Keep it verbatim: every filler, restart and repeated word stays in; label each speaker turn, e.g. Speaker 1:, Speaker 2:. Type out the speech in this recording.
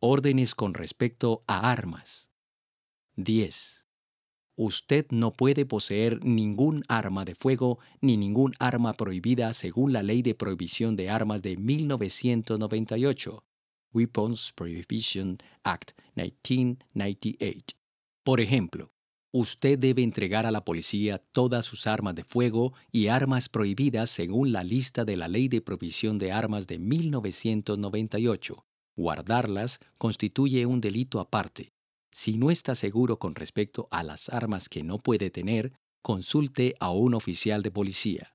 Speaker 1: Órdenes con respecto a armas. diez. Usted no puede poseer ningún arma de fuego ni ningún arma prohibida según la Ley de Prohibición de Armas de mil novecientos noventa y ocho, Weapons Prohibition Act mil novecientos noventa y ocho. Por ejemplo, usted debe entregar a la policía todas sus armas de fuego y armas prohibidas según la lista de la Ley de Prohibición de Armas de mil novecientos noventa y ocho. Guardarlas constituye un delito aparte. Si no está seguro con respecto a las armas que no puede tener, consulte a un oficial de policía.